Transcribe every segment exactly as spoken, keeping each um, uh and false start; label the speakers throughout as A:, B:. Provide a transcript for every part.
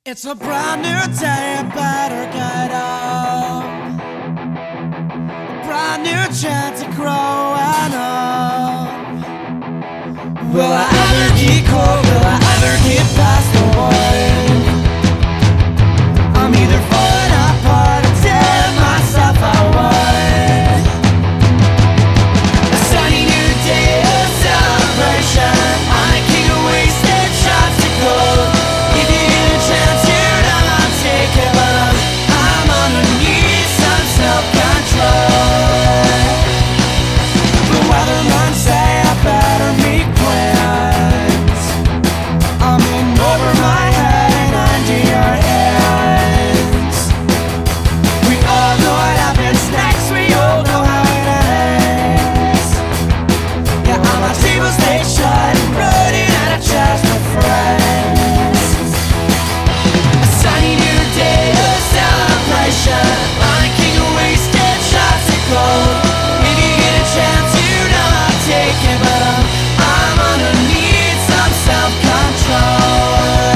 A: It's a brand new day, I better get up. A brand new chance to grow and up. Will I ever get cold? Will I ever get past the word? I'm either falling apart or tearing myself away. A sunny new day, a celebration. I can't waste it, shots to gold. If you get a chance, you're not taking, but I'm, I'm gonna need some self-control. The weathermen say I better make plans. I'm in over my head and under your hands. We all know what happens next, we all know how it ends. Yeah, all my tables stay shut and running out of chance for friends. A sunny new day, a celebration. I can't waste it, shots of gold. If you get a chance, you know I'll take it, but I'm, I'm gonna need some self-control.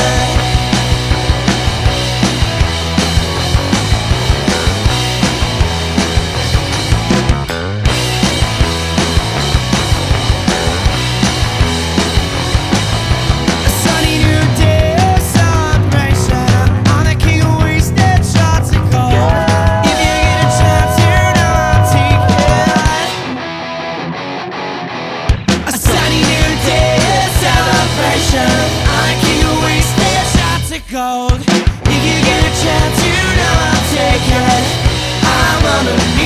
A: A sunny new day, a celebration. I can't waste it, shots of gold. If you get a chance, you know I'll take it. A sunny new day, a celebration. I can't waste it, shots of gold. If you get a chance, you know I'll take it. I'm on a